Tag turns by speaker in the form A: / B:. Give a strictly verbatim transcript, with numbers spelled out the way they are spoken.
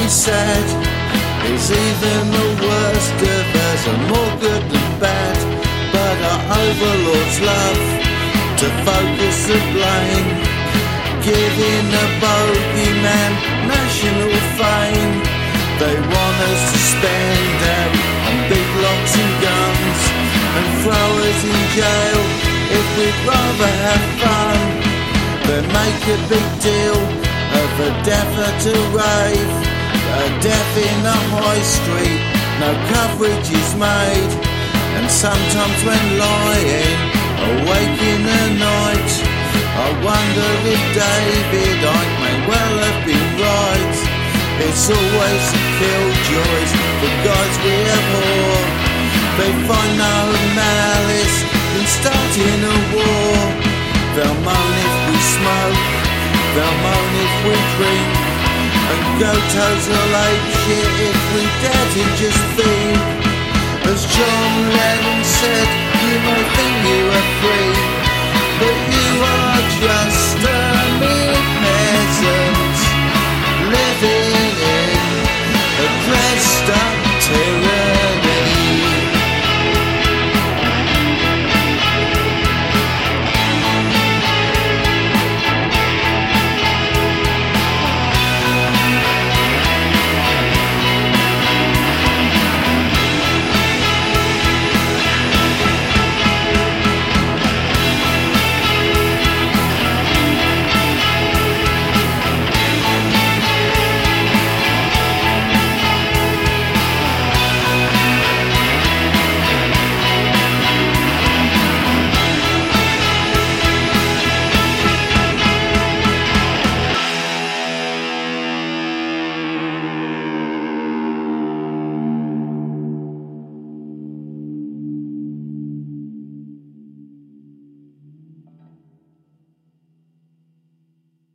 A: be said is even the worst of us are more good than bad. But our overlords love to focus the blame, giving a bogeyman national fame. They want us to spend out on big locks and guns and throw us in jail if we'd rather have fun. They make a big deal of a death at a rave, a death in a high street, no coverage is made. And sometimes when lying awake in the night, I wonder if David Icke may well have been right. It's always the killjoys, the guys we abhor. They find no malice in starting a war. They'll moan if we smoke, they'll moan if we drink, and go total ape shit if we dare to just think. As John Lennon said, you may think you are